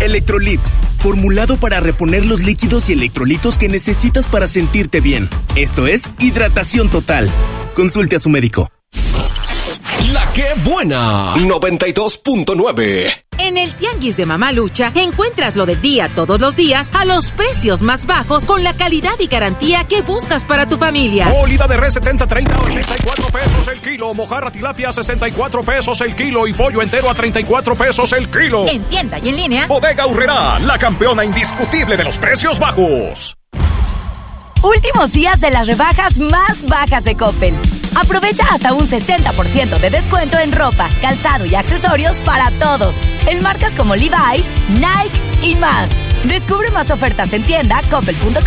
Electrolit, formulado para reponer los líquidos y electrolitos que necesitas para sentirte bien. Esto es hidratación total. Consulte a su médico. La que buena, 92.9. En el Tianguis de Mamalucha encuentras lo del día todos los días a los precios más bajos con la calidad y garantía que buscas para tu familia. Molida de res 70-30, 84 pesos el kilo. Mojarra tilapia 64 pesos el kilo. Y pollo entero a 34 pesos el kilo. En tienda y en línea. Bodega Aurrerá, la campeona indiscutible de los precios bajos. Últimos días de las rebajas más bajas de Coppel. Aprovecha hasta un 60% de descuento en ropa, calzado y accesorios para todos, en marcas como Levi's, Nike y más. Descubre más ofertas en tienda coppel.com